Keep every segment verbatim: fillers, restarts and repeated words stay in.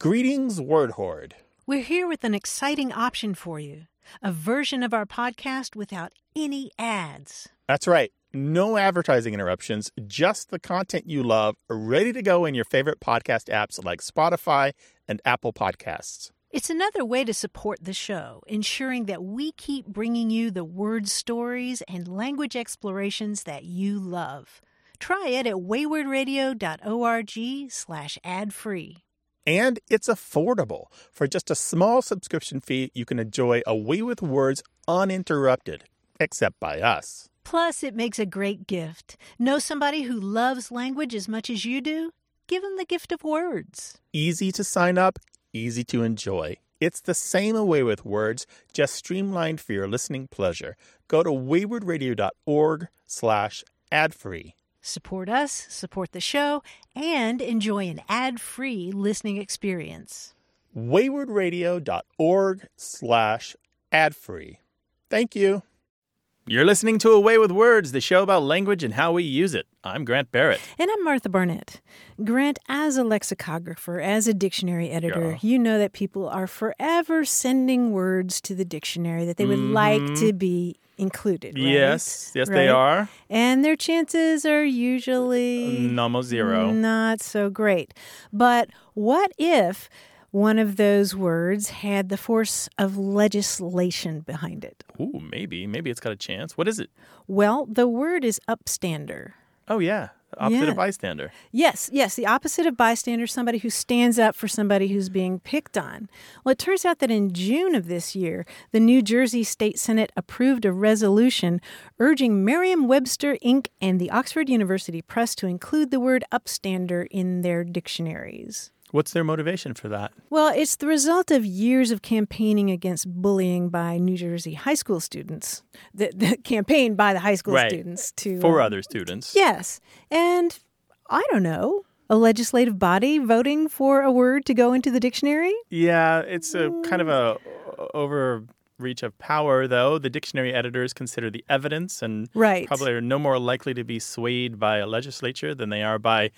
Greetings, Word Horde. We're here with an exciting option for you. A version of our podcast without any ads. That's right. No advertising interruptions, just the content you love, ready to go in your favorite podcast apps like Spotify and Apple Podcasts. It's another way to support the show, ensuring that we keep bringing you the word stories and language explorations that you love. Try it at waywardradio.org slash ad-free. And it's affordable. For just a small subscription fee, you can enjoy A Way with Words uninterrupted, except by us. Plus, it makes a great gift. Know somebody who loves language as much as you do? Give them the gift of words. Easy to sign up, easy to enjoy. It's the same A Way with Words, just streamlined for your listening pleasure. Go to waywardradio.org slash ad-free. Support us, support the show, and enjoy an ad-free listening experience. waywardradio.org slash ad-free. Thank you. You're listening to A Way with Words, the show about language and how we use it. I'm Grant Barrett. And I'm Martha Barnett. Grant, as a lexicographer, as a dictionary editor, Yeah. you know that people are forever sending words to the dictionary that they would Mhm. like to be included, right? Yes, yes, Right? they are. And their chances are usually Almost zero. not so great. But what if one of those words had the force of legislation behind it? Ooh, maybe. Maybe it's got a chance. What is it? Well, the word is upstander. Oh, yeah. Opposite Yeah. of bystander. Yes, yes, the opposite of bystander, somebody who stands up for somebody who's being picked on. Well, it turns out that in June of this year, the New Jersey State Senate approved a resolution urging Merriam-Webster, Incorporated and the Oxford University Press to include the word upstander in their dictionaries. What's their motivation for that? Well, it's the result of years of campaigning against bullying by New Jersey high school students. The, the campaign by the high school Right. students to For uh, other students. Yes. And I don't know, a legislative body voting for a word to go into the dictionary? Yeah, it's a kind of a overreach of power, though. The dictionary editors consider the evidence and Right. probably are no more likely to be swayed by a legislature than they are by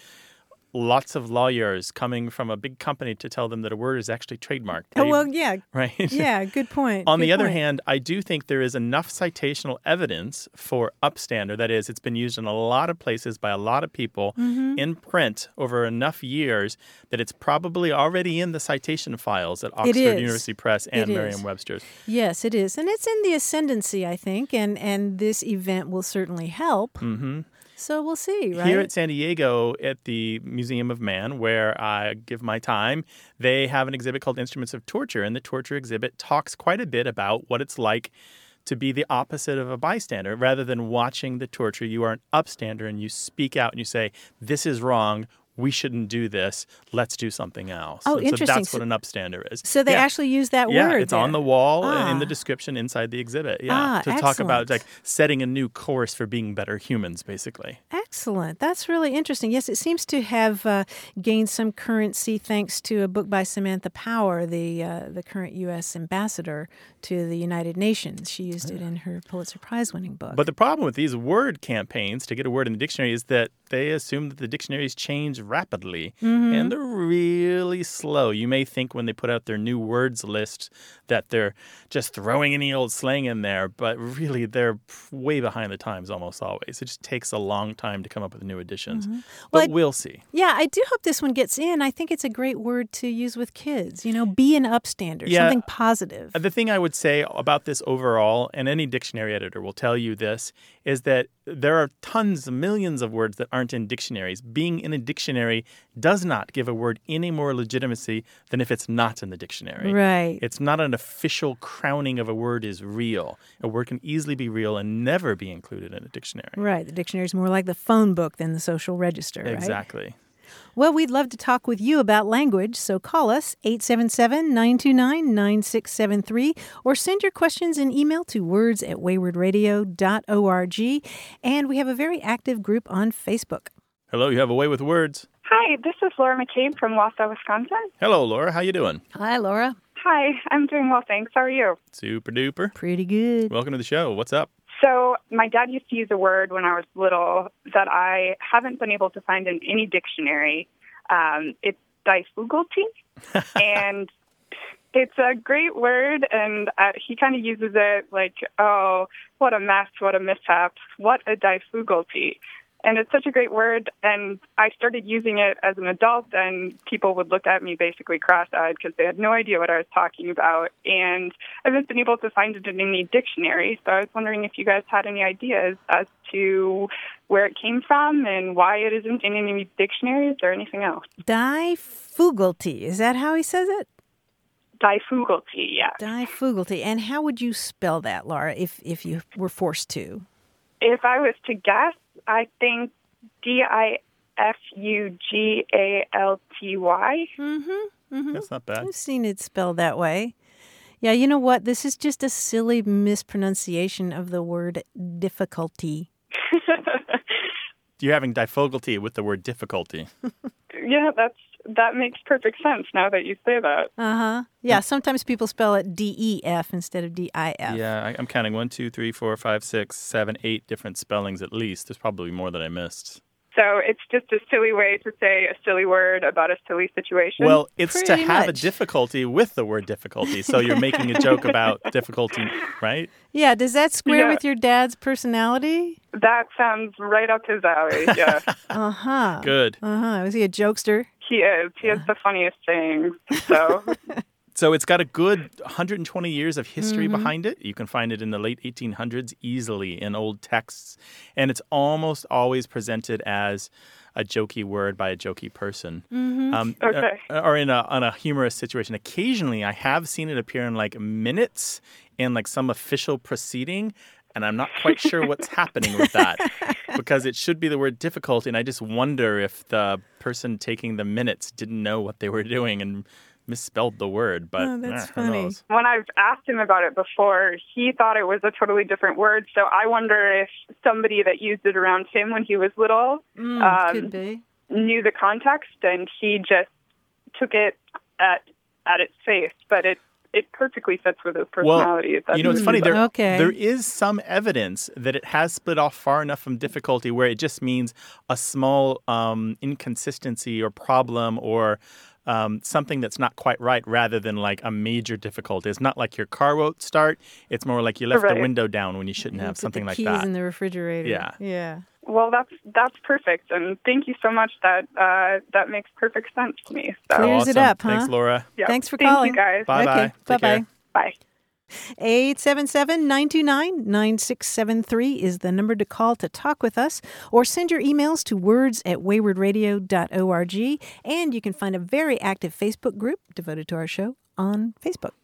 lots of lawyers coming from a big company to tell them that a word is actually trademarked. Oh, They- well, yeah. Right? Yeah, good point. On good the other point. hand, I do think there is enough citational evidence for upstander. That is, it's been used in a lot of places by a lot of people Mm-hmm. in print over enough years that it's probably already in the citation files at Oxford is. University Press and It is. Merriam-Webster's. Yes, it is. And it's in the ascendancy, I think, and, and this event will certainly help. Mm-hmm. So we'll see, right? Here at San Diego at the Museum of Man, where I give my time, they have an exhibit called Instruments of Torture, and the torture exhibit talks quite a bit about what it's like to be the opposite of a bystander. Rather than watching the torture, you are an upstander and you speak out and you say, this is wrong. We shouldn't do this. Let's do something else. Oh, And interesting. So that's So- what an upstander is. So they Yeah. actually use that Yeah, word it's there. on the wall Ah. in the description inside the exhibit. Yeah, Ah, to talk about excellent. like setting a new course for being better humans, basically. Excellent. That's really interesting. Yes, it seems to have uh, gained some currency thanks to a book by Samantha Power, the uh, the current U S ambassador to the United Nations. She used it in her Pulitzer Prize-winning book. But the problem with these word campaigns to get a word in the dictionary is that they assume that the dictionaries change rapidly, Mm-hmm. and they're really slow. You may think when they put out their new words list that they're just throwing any old slang in there, but really they're way behind the times almost always. It just takes a long time to come up with new additions. Well, But I- we'll see. yeah, I do hope this one gets in. I think it's a great word to use with kids. You know, be an upstander, Yeah. something positive. The thing I would say about this overall, and any dictionary editor will tell you this, is that there are tons, millions of words that aren't in dictionaries. Being in a dictionary does not give a word any more legitimacy than if it's not in the dictionary. Right. It's not an official crowning of a word is real. A word can easily be real and never be included in a dictionary. Right. The dictionary is more like the phone book than the social register, right? Exactly. Well, we'd love to talk with you about language, so call us, eight seven seven, nine two nine, nine six seven three, or send your questions in email to words at waywardradio dot org. And we have a very active group on Facebook. Hello, you have a way with words. Hi, this is Laura McCabe from Wausau, Wisconsin. Hello, Laura. How you doing? Hi, Laura. Hi, I'm doing well, thanks. How are you? Super duper. Pretty good. Welcome to the show. What's up? So my dad used to use a word when I was little that I haven't been able to find in any dictionary. Um, it difficulty, and it's a great word, and uh, he kind of uses it like, oh, what a mess, what a mishap, what a difficulty. And it's such a great word, and I started using it as an adult, and people would look at me basically cross-eyed because they had no idea what I was talking about. And I haven't been able to find it in any dictionary, so I was wondering if you guys had any ideas as to where it came from and why it isn't in any dictionaries or anything else. Difficulty. Is that how he says it? Difficulty, yeah. Difficulty. And how would you spell that, Laura, if, if you were forced to? If I was to guess, I think D I F U G A L T Y. Mm-hmm, mm-hmm. That's not bad. I've seen it spelled that way. Yeah, you know what? This is just a silly mispronunciation of the word difficulty. You're having difficulty with the word difficulty. Yeah, that's that makes perfect sense now that you say that. Uh-huh. Yeah, sometimes people spell it D E F instead of D I F. Yeah, I, I'm counting one, two, three, four, five, six, seven, eight different spellings at least. There's probably more that I missed. So it's just a silly way to say a silly word about a silly situation? Well, it's Pretty to have much. a difficulty with the word difficulty. So you're making a joke about difficulty, right? Yeah, does that square Yeah. with your dad's personality? That sounds right up his alley, yeah. Uh-huh. Good. Uh-huh. Was he a jokester? He is. He has the funniest sayings, so... So it's got a good one hundred twenty years of history mm-hmm. behind it. You can find it in the late eighteen hundreds easily in old texts. And it's almost always presented as a jokey word by a jokey person. Mm-hmm. Um, Okay. Or, or in a, on a humorous situation. Occasionally, I have seen it appear in like minutes in like some official proceeding. And I'm not quite sure what's happening with that because it should be the word difficulty. And I just wonder if the person taking the minutes didn't know what they were doing and misspelled the word, but Oh, that's eh, who funny. knows? When I've asked him about it before, he thought it was a totally different word. So I wonder if somebody that used it around him when he was little Mm, um, could be. knew the context and he just took it at at its face. But it it perfectly fits with his personality. Well, you know, it's funny. There, Okay. there is some evidence that it has split off far enough from difficulty where it just means a small um, inconsistency or problem or um, something that's not quite right rather than like a major difficulty. It's not like your car won't start. It's more like you left Right. the window down when you shouldn't You have, put something the like keys that. in the refrigerator. Yeah. Yeah. Well, that's that's perfect, and thank you so much. That uh, that makes perfect sense to me. So, Clears it Awesome. up, huh? Thanks, Laura. yeah. Thanks for Thank calling. you, guys. Bye-bye. Okay. Take Bye-bye. care. Bye. eight seven seven, nine two nine, nine six seven three is the number to call to talk with us, or send your emails to words at wayward radio dot org. And you can find a very active Facebook group devoted to our show on Facebook.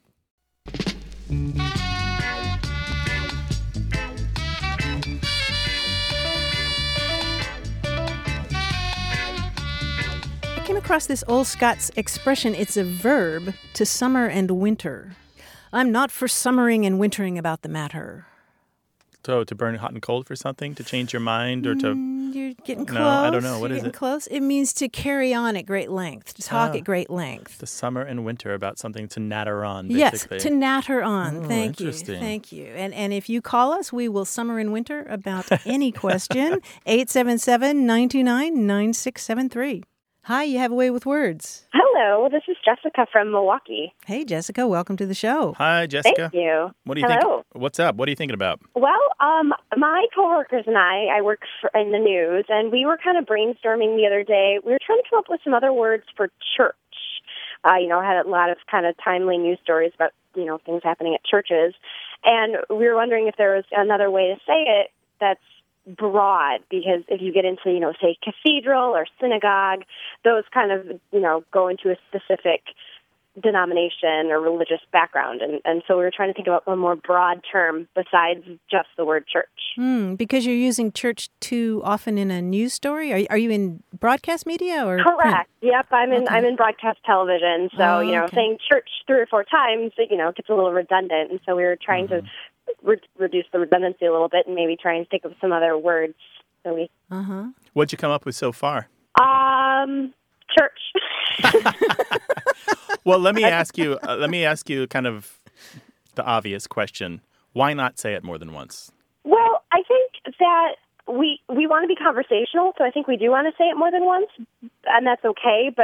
I came across this old Scots expression. It's a verb to summer and winter. I'm not for summering and wintering about the matter. So to burn hot and cold for something, to change your mind, or to Mm, You're getting No, close. I don't know. What You're is getting it? close. It means to carry on at great length, to talk Ah. at great length. the summer and winter about something to natter on, Yes, basically. to natter on. Oh, Thank you. interesting. Thank you. And and if you call us, we will summer and winter about any question. eight seven seven, nine two nine, nine six seven three. Hi, you have a way with words. Hello, this is Jessica from Milwaukee. Hey, Jessica, welcome to the show. Hi, Jessica. Thank you. What do you Hello. think? What's up? What are you thinking about? Well, um, my coworkers and I, I work for, in the news, and we were kind of brainstorming the other day. We were trying to come up with some other words for church. Uh, you know, I had a lot of kind of timely news stories about, you know, things happening at churches. And we were wondering if there was another way to say it that's broad, because if you get into, you know, say cathedral or synagogue, those kind of, you know, go into a specific denomination or religious background. And, and so we were trying to think about a more broad term besides just the word church. Hmm, because you're using church too often in a news story? Are, are you in broadcast media or print? Correct. Yep, I'm in Okay. I'm in broadcast television. So, Oh, you know, okay. saying church three or four times, you know, gets a little redundant. And so we were trying Mm-hmm. to re- reduce the redundancy a little bit and maybe try and think of some other words. So we Uh-huh. What'd you come up with so far? um church. Well, let me ask you. Uh, let me ask you kind of the obvious question. Why not say it more than once? Well, I think that we we want to be conversational, so I think we do want to say it more than once, and that's okay. But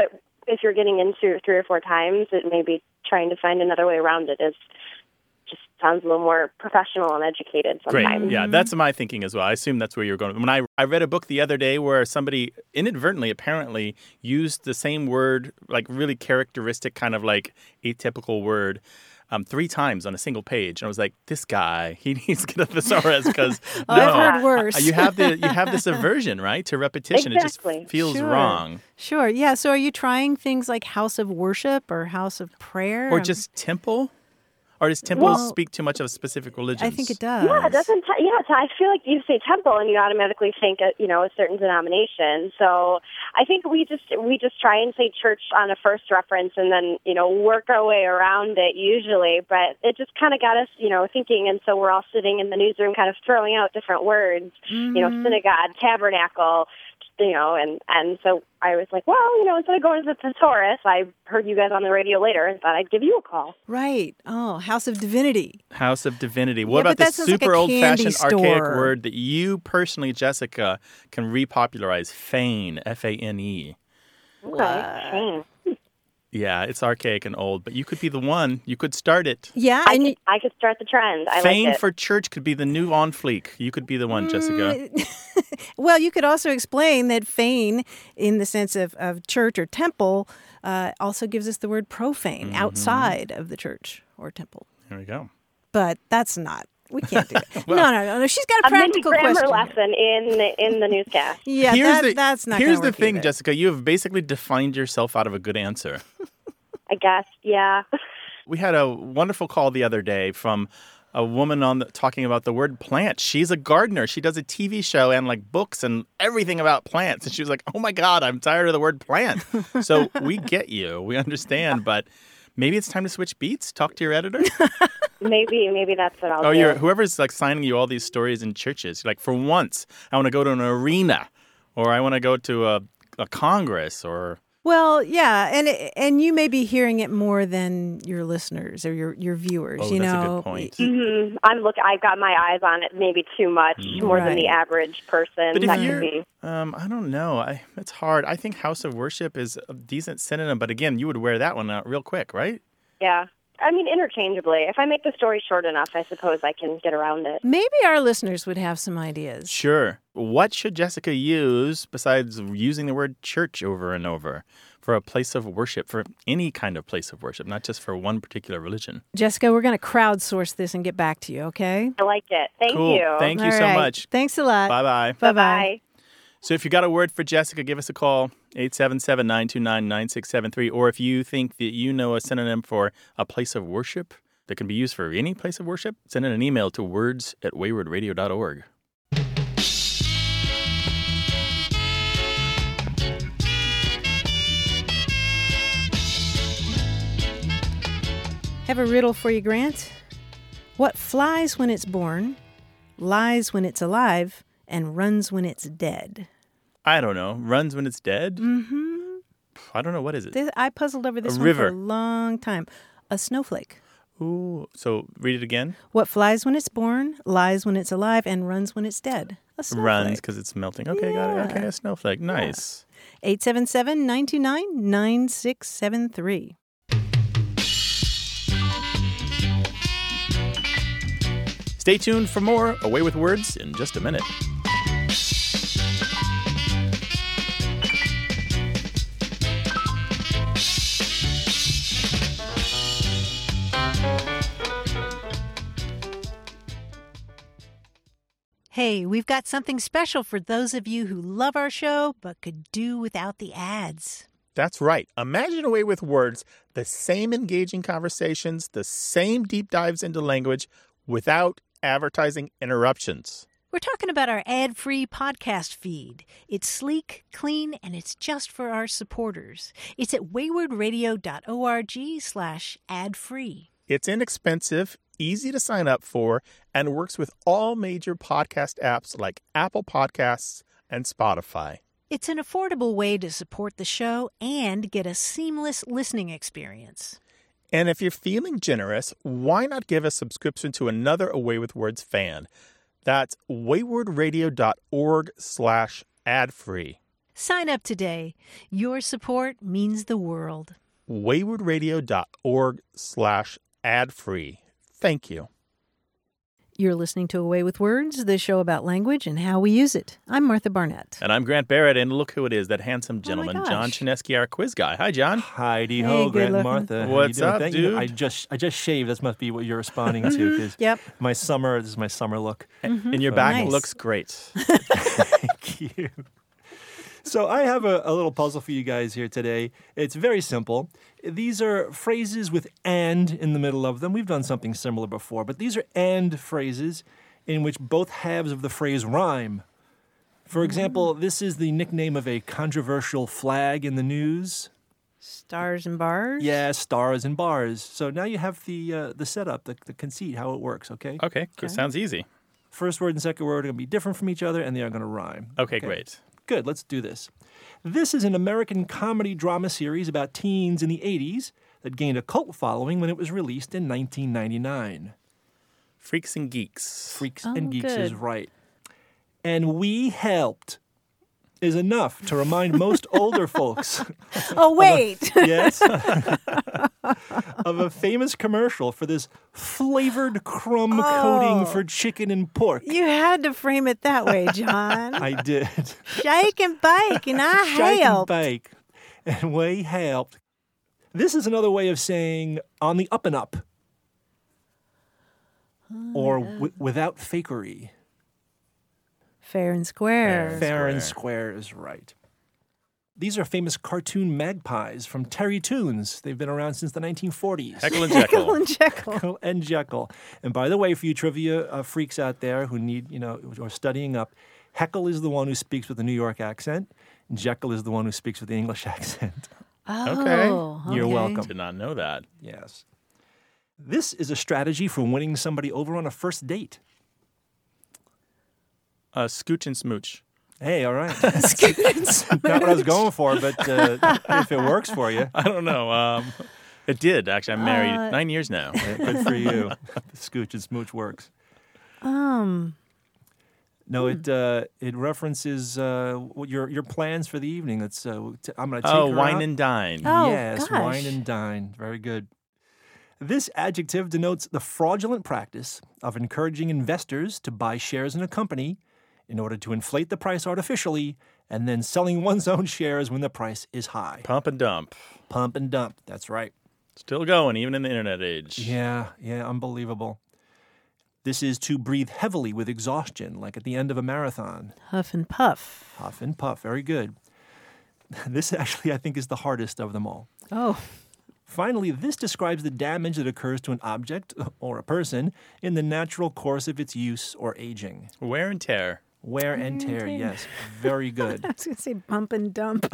if you're getting into it three or four times, it may be trying to find another way around it is just sounds a little more professional and educated sometimes. Great. Yeah, that's my thinking as well. I assume that's where you're going. When I, I read a book the other day where somebody inadvertently, apparently, used the same word, like really characteristic kind of like atypical word, um, three times on a single page. And I was like, this guy, he needs to get a thesaurus because oh, no, I've heard worse. you have the you have this aversion, right, to repetition. Exactly. It just feels Sure. wrong. Sure. Yeah. So are you trying things like house of worship or house of prayer? Or just temple? Or does temple Well, speak too much of specific religions? I think it does. Yeah, it doesn't. T- yeah, so I feel like you say temple and you automatically think, uh, you know, a certain denomination. So I think we just we just try and say church on a first reference and then, you know, work our way around it usually. But it just kind of got us, you know, thinking. And so we're all sitting in the newsroom, kind of throwing out different words, Mm-hmm. you know, synagogue, tabernacle. You know, and, and so I was like, well, you know, instead of going to the thesaurus, I heard you guys on the radio later and thought I'd give you a call. Right. Oh, house of divinity. House of Divinity. What Yeah, about but the that sounds like a super old-fashioned candy archaic store. word that you personally, Jessica, can repopularize? Fane, F A N E. Okay. Shame. Yeah, it's archaic and old, but you could be the one. You could start it. Yeah. I and could, I could start the trend. I Fane like it. for church could be the new on fleek. You could be the one, Jessica. Well, you could also explain that fane, in the sense of, of church or temple, uh, also gives us the word profane, Mm-hmm. outside of the church or temple. There we go. But that's not. We can't do it. no, no, no, no. She's got a A mini practical grammar question. lesson in the, in the newscast. Yeah, here's that, the, that's not Here's gonna the work thing, either. Jessica. You have basically defined yourself out of a good answer. I guess, yeah. We had a wonderful call the other day from a woman on the, talking about the word plant. She's a gardener. She does a T V show and like books and everything about plants. And she was like, oh my God, I'm tired of the word plant. So we get you. We understand. But maybe it's time to switch beats. Talk to your editor. Maybe, maybe that's what I'll Oh, do. you're whoever's like signing you all these stories in churches. You're like, for once, I want to go to an arena, or I want to go to a, a congress, or Well, yeah, and and you may be hearing it more than your listeners or your, your viewers. Oh, you that's a know, good point. hmm I'm look. I've got my eyes on it maybe too much, more than the Right. average person. But if that you're, could be. um, I don't know. I it's hard. I think house of worship is a decent synonym, but again, you would wear that one out real quick, right? Yeah. I mean, interchangeably. If I make the story short enough, I suppose I can get around it. Maybe our listeners would have some ideas. Sure. What should Jessica use besides using the word church over and over for a place of worship, for any kind of place of worship, not just for one particular religion? Jessica, we're going to crowdsource this and get back to you, okay? I like it. Thank Cool. you. Thank you All so right. much. Thanks a lot. Bye-bye. Bye-bye. Bye. So if you got a word for Jessica, give us a call, eight seven seven, nine two nine, nine six seven three. Or if you think that you know a synonym for a place of worship that can be used for any place of worship, send in an email to words at wayward radio dot org. Have a riddle for you, Grant. What flies when it's born, lies when it's alive, and runs when it's dead? I don't know. Runs when it's dead? Mm-hmm. I don't know. What is it? This, I puzzled over this A one river. for a long time. A snowflake. Ooh. So read it again. What flies when it's born, lies when it's alive, and runs when it's dead? A snowflake. Runs because it's melting. Okay, got it. Okay, Yeah. a snowflake. Nice. eight seven seven, nine two nine, nine six seven three. Stay tuned for more Away with Words in just a minute. Hey, we've got something special for those of you who love our show but could do without the ads. That's right. Imagine Away with Words, the same engaging conversations, the same deep dives into language without advertising interruptions. We're talking about our ad-free podcast feed. It's sleek, clean, and it's just for our supporters. It's at wayward radio dot org slash ad-free. It's inexpensive, easy to sign up for, and works with all major podcast apps like Apple Podcasts and Spotify. It's an affordable way to support the show and get a seamless listening experience. And if you're feeling generous, why not give a subscription to another Away with Words fan? That's wayward radio dot org slash ad free. Sign up today. Your support means the world. waywardradio.org slash ad free. Thank you. You're listening to Away with Words, the show about language and how we use it. I'm Martha Barnett. And I'm Grant Barrett, and look who it is, that handsome gentleman, Oh my John gosh. Chinesky, our quiz guy. Hi, John. Heidi Hey, ho, good Grant and looking. Martha. How What's you doing? up, Thank you. dude? I just I just shaved. This must be what you're responding to. 'Cause Yep. my summer, this is my summer look. And your back Nice. looks great. Thank you. So I have a, a little puzzle for you guys here today. It's very simple. These are phrases with and in the middle of them. We've done something similar before, but these are and phrases in which both halves of the phrase rhyme. For example, this is the nickname of a controversial flag in the news. Stars and bars? Yeah, stars and bars. So now you have the uh, the setup, the, the conceit, how it works, okay? Okay, good. Sounds easy. First word and second word are going to be different from each other, and they are going to rhyme. Okay, great. Good, let's do this. This is an American comedy drama series about teens in the eighties that gained a cult following when it was released in nineteen ninety-nine. Freaks and Geeks. Freaks Oh, and Geeks is good. right. And we helped is enough to remind most older folks, Oh, wait. yes, of a famous commercial for this flavored crumb coating Oh. for chicken and pork. You had to frame it that way, John. I did. Shake and bake, and I Shake and helped. bake. And we helped. This is another way of saying on the up and up. Or w- without fakery. Fair and square. Fair and Square. square is right. These are famous cartoon magpies from Terry Toons. They've been around since the nineteen forties. Heckle and Jekyll Jekyll. and Jekyll. Jekyll and Jekyll. And by the way, for you trivia uh, freaks out there who need, you know, or studying up, Heckle is the one who speaks with the New York accent. And Jekyll is the one who speaks with the English accent. Oh, You're okay. welcome. Did not know that. Yes. This is a strategy for winning somebody over on a first date. Uh, Scooch and Smooch. Hey, all right. Not what I was going for, but uh, if it works for you, I don't know. Um, it did, actually. I'm married Uh, nine years now. yeah, good for you. Scooch and smooch works. Um, No, it uh, it references uh, what your your plans for the evening. It's uh, t- I'm going to take Oh, her wine out. and dine. Oh, yes, gosh. wine and dine. Very good. This adjective denotes the fraudulent practice of encouraging investors to buy shares in a company in order to inflate the price artificially and then selling one's own shares when the price is high. Pump and dump. Pump and dump. That's right. Still going, even in the internet age. Yeah, yeah, unbelievable. This is to breathe heavily with exhaustion, like at the end of a marathon. Huff and puff. Huff and puff. Very good. This actually, I think, is the hardest of them all. Oh, Finally, this describes the damage that occurs to an object or a person in the natural course of its use or aging. Wear and tear. Wear and tear, yes. Very good. I was going to say bump and dump.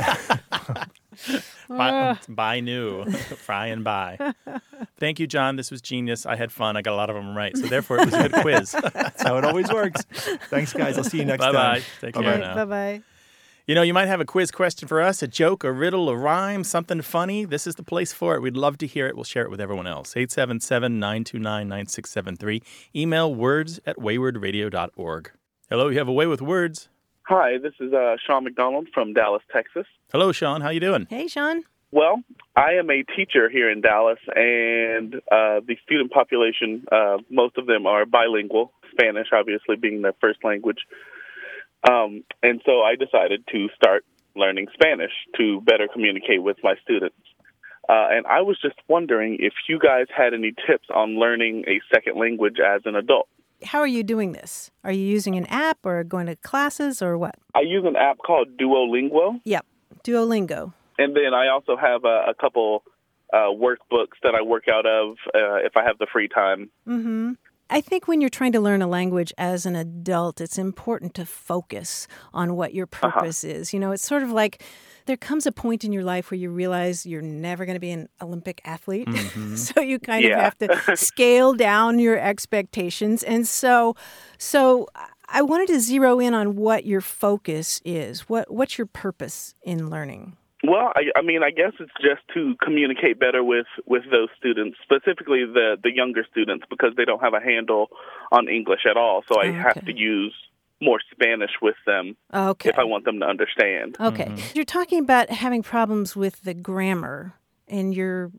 Buy, buy new. Fry and buy. Thank you, John. This was genius. I had fun. I got a lot of them right. So therefore, it was a good quiz. That's how it always works. Thanks, guys. I'll see you next Bye-bye. time. Take Bye-bye. care now. Bye-bye. You know, you might have a quiz question for us, a joke, a riddle, a rhyme, something funny. This is the place for it. We'd love to hear it. We'll share it with everyone else. eight seven seven, nine two nine, nine six seven three. Email words at wayward radio dot org. Hello, you have a way with words. Hi, this is uh, Sean McDonald from Dallas, Texas. Hello, Sean. How you doing? Hey, Sean. Well, I am a teacher here in Dallas, and uh, the student population, uh, most of them are bilingual, Spanish obviously being their first language. Um, and so I decided to start learning Spanish to better communicate with my students. Uh, and I was just wondering if you guys had any tips on learning a second language as an adult. How are you doing this? Are you using an app or going to classes or what? I use an app called Duolingo, Yep. Duolingo. and then I also have a, a couple uh, workbooks that I work out of uh, if I have the free time. Mm-hmm. I think when you're trying to learn a language as an adult, it's important to focus on what your purpose uh-huh. is. You know, it's sort of like there comes a point in your life where you realize you're never going to be an Olympic athlete. Mm-hmm. So you kind Yeah. of have to scale down your expectations. And so, so I wanted to zero in on what your focus is. What What's your purpose in learning? Well, I, I mean, I guess it's just to communicate better with, with those students, specifically the, the younger students, because they don't have a handle on English at all. So I Okay. have to use more Spanish with them Okay. if I want them to understand. Okay. You're talking about having problems with the grammar, and you're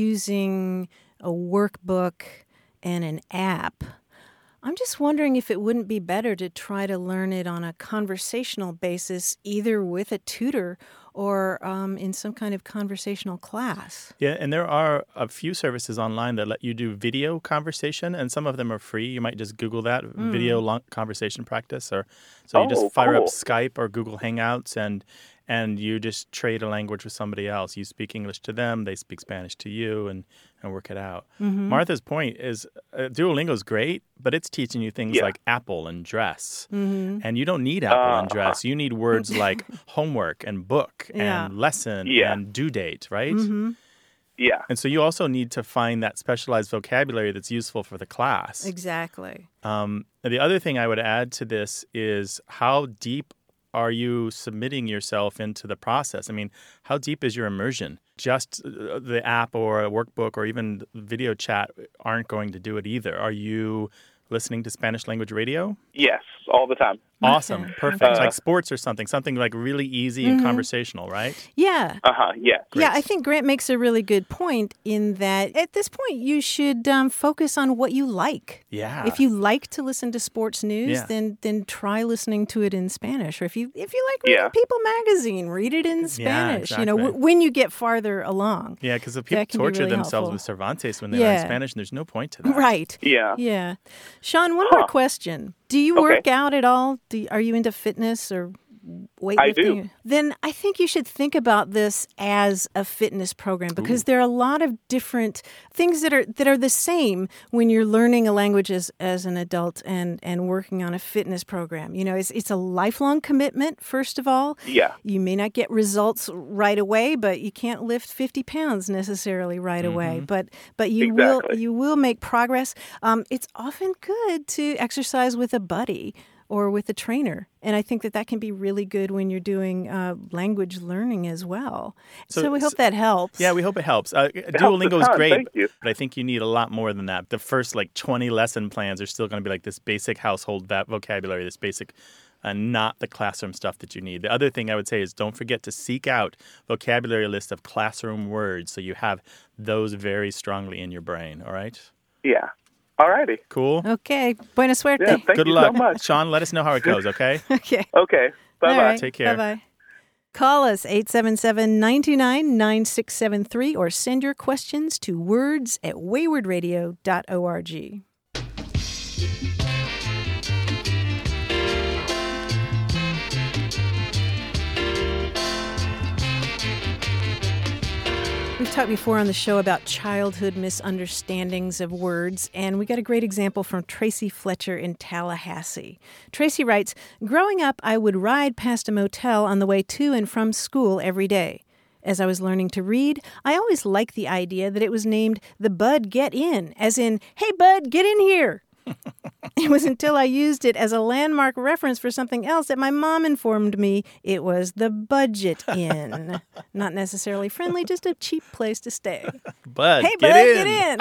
using a workbook and an app. I'm just wondering if it wouldn't be better to try to learn it on a conversational basis, either with a tutor or um, in some kind of conversational class. Yeah, and there are a few services online that let you do video conversation, and some of them are free. You might just Google that, Mm. video long conversation practice. or So you Oh, just fire up cool. Skype or Google Hangouts, and and you just trade a language with somebody else. You speak English to them, they speak Spanish to you, and, and work it out. Mm-hmm. Martha's point is uh, Duolingo is great, but it's teaching you things Yeah. like apple and dress. Mm-hmm. And you don't need apple and Uh, dress. You need words like homework and book Yeah. and lesson Yeah. and due date, right? Mm-hmm. Yeah. And so you also need to find that specialized vocabulary that's useful for the class. Exactly. Um, and the other thing I would add to this is how deep are you submitting yourself into the process? I mean, how deep is your immersion? Just uh, the app or a workbook or even video chat aren't going to do it either. Are you listening to Spanish language radio? Yes, all the time. Awesome. Okay. Perfect. Uh, like sports or something, something like really easy and conversational, right? Yeah. Uh-huh, yeah. Yeah, I think Grant makes a really good point in that at this point you should um, focus on what you like. Yeah. If you like to listen to sports news, Yeah. then then try listening to it in Spanish. Or if you if you like reading Yeah. People magazine, read it in Spanish. You know, exactly. w- when you get farther along. Yeah, because if people That can be torture really themselves helpful. with Cervantes when they learn Yeah. Spanish, and there's no point to that. Right. Yeah. Yeah. Sean, one more Huh. question. Do you Okay. work out at all? Do you, are you into fitness or weightlifting? I do. Then I think you should think about this as a fitness program because there are a lot of different things that are that are the same when you're learning a language as, as an adult and, and working on a fitness program. You know, it's it's a lifelong commitment, first of all. Yeah. You may not get results right away, but you can't lift fifty pounds necessarily right away. But but you will Exactly. you will make progress. Um, it's often good to exercise with a buddy or with a trainer, and I think that that can be really good when you're doing uh, language learning as well. So, So- we hope so- that helps. Yeah, we hope it helps. Uh, helps a Duolingo is ton, great, thank you. but I think you need a lot more than that. The first like twenty lesson plans are still going to be like this basic household va- vocabulary, this basic, uh, not the classroom stuff that you need. The other thing I would say is don't forget to seek out vocabulary lists of classroom words so you have those very strongly in your brain. All right? Yeah. All righty. Cool. Okay. Buena suerte. Yeah, thank Good you luck. so much. Sean, let us know how it goes, okay? Okay. Okay. Bye-bye. All right. Take care. Bye-bye. Call us eight seven seven, nine two nine, nine six seven three or send your questions to words at wayward radio dot org. We've talked before on the show about childhood misunderstandings of words, and we got a great example from Tracy Fletcher in Tallahassee. Tracy writes, "Growing up, I would ride past a motel on the way to and from school every day. As I was learning to read, I always liked the idea that it was named the Bud Get In, as in, hey, Bud, get in here. It was until I used it as a landmark reference for something else that my mom informed me it was the Budget Inn. Not necessarily friendly, just a cheap place to stay. Bud, Hey, get Bud, in. get in.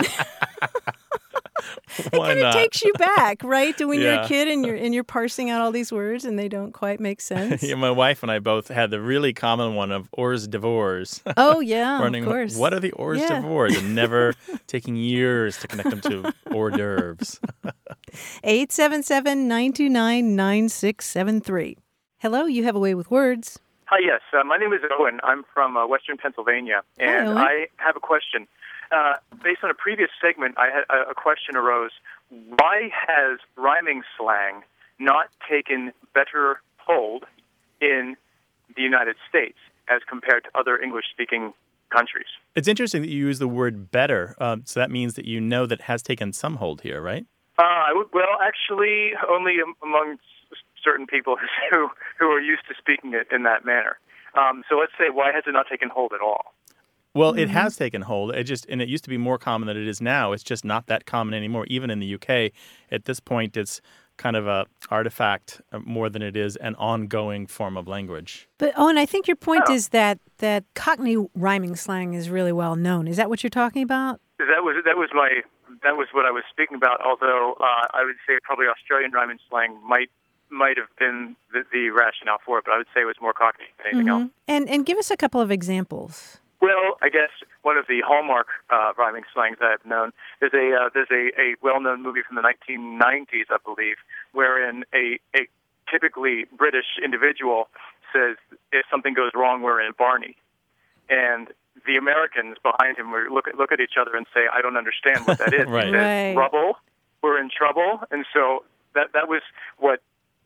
It Why kind of not? takes you back, right, to when you're Yeah. a kid and you're and you're parsing out all these words and they don't quite make sense. Yeah, my wife and I both had the really common one of hors d'oeuvres. Oh yeah, Running, of course. what are the hors Yeah. d'oeuvres? And never taking years to connect them to hors d'oeuvres. eight seven seven, nine two nine, nine six seven three. Hello, you have a way with words. Hi, yes. Uh, my name is Owen. I'm from uh, Western Pennsylvania, and Owen. I have a question. Uh, based on a previous segment, I had a, a question arose. Why has rhyming slang not taken better hold in the United States as compared to other English-speaking countries? It's interesting that you use the word better. Um, so that means that you know that it has taken some hold here, right? Uh, I would, well, actually, only am- among s- certain people who who are used to speaking it in that manner. Um, so let's say, why has it not taken hold at all? Well, it has taken hold. It just and it used to be more common than it is now. It's just not that common anymore. Even in the U K, at this point, it's kind of a artifact uh, more than it is an ongoing form of language. But Owen, I think your point Oh. is that that Cockney rhyming slang is really well known. Is that what you're talking about? That was that was my that was what I was speaking about. Although uh, I would say probably Australian rhyming slang might might have been the, the rationale for it, but I would say it was more Cockney than anything Mm-hmm. else. And and give us a couple of examples. Well, I guess one of the hallmark uh, rhyming slangs that I've known is a uh, there's a, a well-known movie from the nineteen nineties, I believe, wherein a, a typically British individual says, if something goes wrong, we're in Barney. And the Americans behind him look at, look at each other and say, I don't understand what that is. Right. He says, Right. rubble, we're in trouble. And so that that was what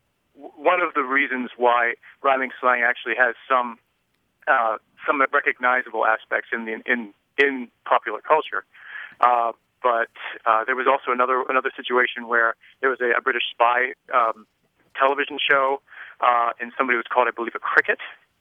one of the reasons why rhyming slang actually has some uh, some recognizable aspects in the in in popular culture. Uh, but uh, there was also another another situation where there was a, a British spy um, television show, uh, and somebody was called, I believe, a cricket.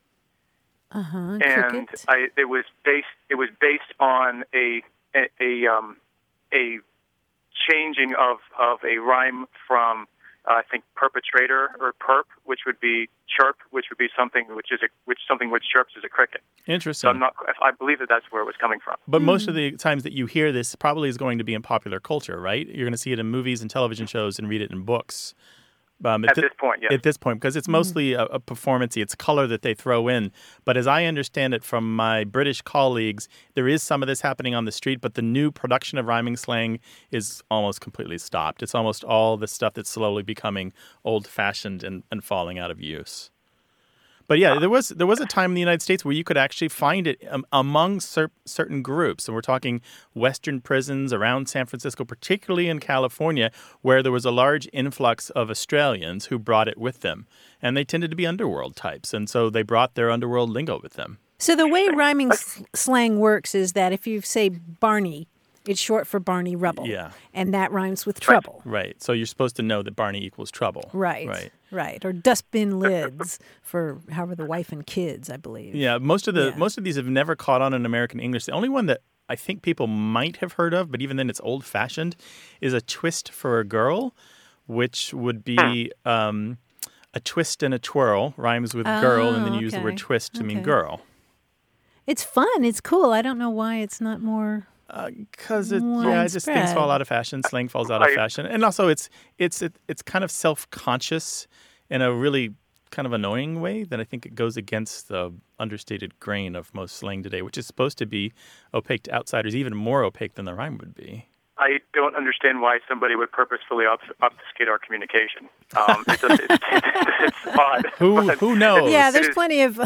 Uh-huh. And Cricket. I, it was based it was based on a a a, um, a changing of of a rhyme from uh, I think perpetrator or perp, which would be chirp, which would be something which is a which something which chirps is a cricket. Interesting. So I'm not. I believe that that's where it was coming from. But most of the times that you hear this probably is going to be in popular culture, right? You're going to see it in movies and television shows and read it in books. Um, At thi- this point, yes. At this point, because it's mostly a, a performance, it's color that they throw in. But as I understand it from my British colleagues, there is some of this happening on the street, but the new production of rhyming slang is almost completely stopped. It's almost all the stuff that's slowly becoming old-fashioned and, and falling out of use. But yeah, there was there was a time in the United States where you could actually find it um, among cer- certain groups. And we're talking Western prisons around San Francisco, particularly in California, where there was a large influx of Australians who brought it with them. And they tended to be underworld types. And so they brought their underworld lingo with them. So the way rhyming s- slang works is that if you say Barney, it's short for Barney Rubble. Yeah. And that rhymes with trouble. Right. So you're supposed to know that Barney equals trouble. Right. Right. Right. Or dustbin lids for however the wife and kids, I believe. Yeah, most of the Yeah. most of these have never caught on in American English. The only one that I think people might have heard of, but even then it's old-fashioned, is a twist for a girl, which would be um, a twist and a twirl, rhymes with girl, and then you Oh, use the word okay. twist to mean Okay. girl. It's fun. It's cool. I don't know why it's not more. Because it, yeah, it just things Widespread. fall out of fashion, slang falls out of I- fashion, and also it's it's it, it's kind of self-conscious in a really kind of annoying way that I think it goes against the understated grain of most slang today, which is supposed to be opaque to outsiders, even more opaque than the rhyme would be. I don't understand why somebody would purposefully obf- obfuscate our communication. Um, it just, it's, it's odd. Who but who knows? Yeah, it there's is- plenty of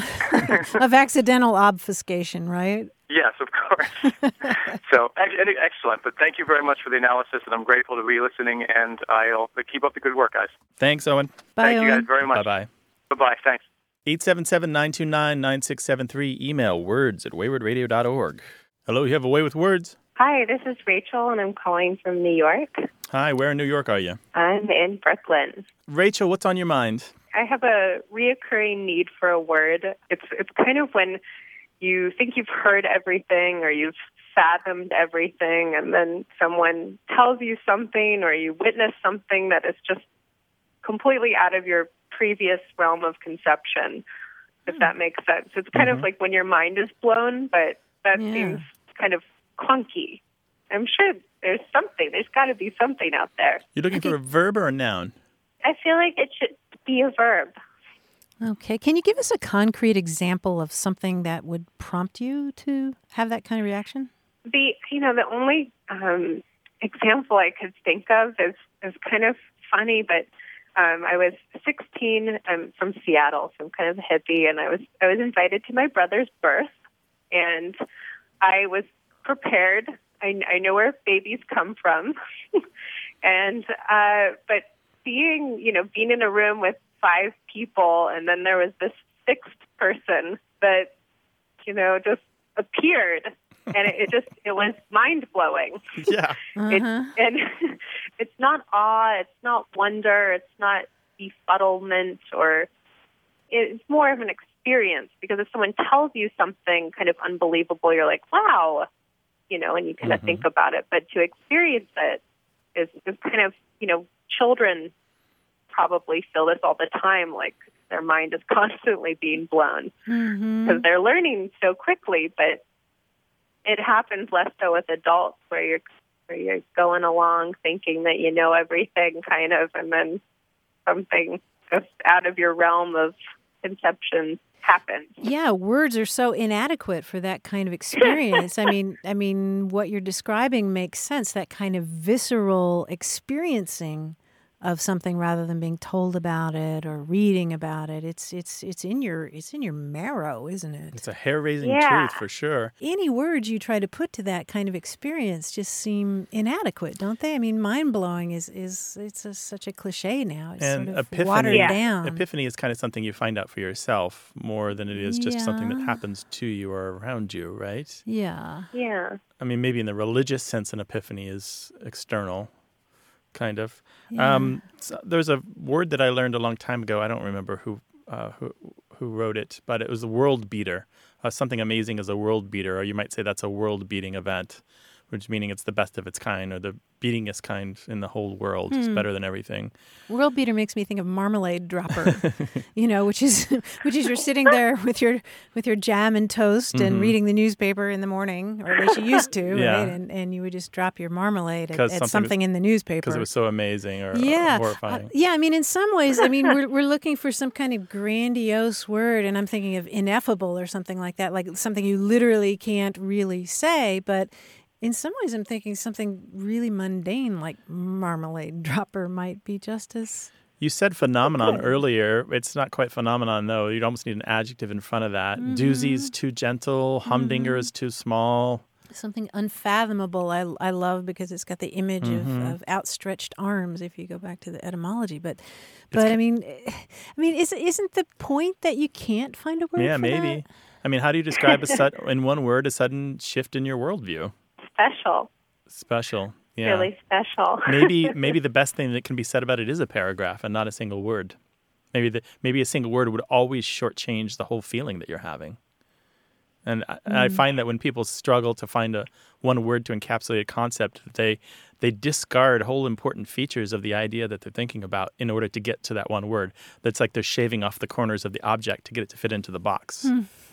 of accidental obfuscation, right? Yes, of course. So, ex- excellent. But thank you very much for the analysis, and I'm grateful to be listening, and I'll keep up the good work, guys. Thanks, Owen. Bye, Thank you guys Owen. very much. Bye-bye. Bye-bye. Thanks. eight seven seven, nine two nine, nine six seven three. Email words at wayward radio dot org. Hello, you have a way with words. Hi, this is Rachel, and I'm calling from New York. Hi, where in New York are you? I'm in Brooklyn. Rachel, what's on your mind? I have a reoccurring need for a word. It's it's kind of when you think you've heard everything or you've fathomed everything, and then someone tells you something or you witness something that is just completely out of your previous realm of conception, if that makes sense. It's kind Mm-hmm. of like when your mind is blown, but that Yeah. seems kind of clunky. I'm sure there's something. There's got to be something out there. You're looking for a verb or a noun? I feel like it should be a verb. Okay. Can you give us a concrete example of something that would prompt you to have that kind of reaction? The you know the only um, example I could think of is is kind of funny, but um, I was sixteen. I'm from Seattle, so I'm kind of a hippie, and I was I was invited to my brother's birth, and I was prepared. I, I know where babies come from, and uh, but seeing you know being in a room with five people, and then there was this sixth person that you know just appeared. And it, it just, it was mind-blowing. Yeah. It, and it's not awe, it's not wonder, it's not befuddlement, or it's more of an experience, because if someone tells you something kind of unbelievable, you're like, wow, you know, and you kind of Mhm. think about it. But to experience it is, is kind of, you know, children probably feel this all the time, like their mind is constantly being blown Mm-hmm. because they're learning so quickly, but it happens less so with adults, where you're where you're going along thinking that you know everything, kind of, and then something just out of your realm of conception happens. Yeah, words are so inadequate for that kind of experience. I mean, I mean, what you're describing makes sense. That kind of visceral experiencing of something rather than being told about it or reading about it. It's it's it's in your it's in your marrow, isn't it? It's a hair-raising Yeah. truth for sure. Any words you try to put to that kind of experience just seem inadequate, don't they? I mean, mind-blowing is is it's a, such a cliche now. It's And sort of epiphany, watered Yeah. down. epiphany is kind of something you find out for yourself more than it is just something that Yeah. happens to you or around you, right? Yeah. Yeah. I mean, maybe in the religious sense, an epiphany is external, kind of. Yeah. Um, so there's a word that I learned a long time ago. I don't remember who uh, who who wrote it, but it was a world beater. Uh, something amazing is a world beater, or you might say that's a world beating event, which meaning it's the best of its kind, or the beatingest kind in the whole world. It's Hmm. better than everything. World beater makes me think of marmalade dropper, you know, which is which is you're sitting there with your with your jam and toast and Mhm. reading the newspaper in the morning, or at least you used to, Yeah. right? And and you would just drop your marmalade at, 'Cause at something something in the newspaper. Because it was so amazing or, or yeah, horrifying. Uh, yeah. I mean, in some ways, I mean, we're we're looking for some kind of grandiose word, and I'm thinking of ineffable or something like that, like something you literally can't really say. But in some ways, I'm thinking something really mundane, like marmalade dropper, might be just as. You said phenomenon earlier. It's not quite phenomenon, though. You'd almost need an adjective in front of that. Mm-hmm. Doozy's too gentle. Humdinger is too small. Something unfathomable I, I love because it's got the image Mhm. of, of outstretched arms if you go back to the etymology. But but I mean I mean is, isn't the point that you can't find a word Yeah, for maybe. that? I mean, how do you describe a sud- in one word a sudden shift in your worldview? Special. Special. Yeah. Really special. maybe maybe the best thing that can be said about it is a paragraph and not a single word. Maybe the maybe a single word would always shortchange the whole feeling that you're having. And I, I find that when people struggle to find a one word to encapsulate a concept, they they discard whole important features of the idea that they're thinking about in order to get to that one word. That's like they're shaving off the corners of the object to get it to fit into the box.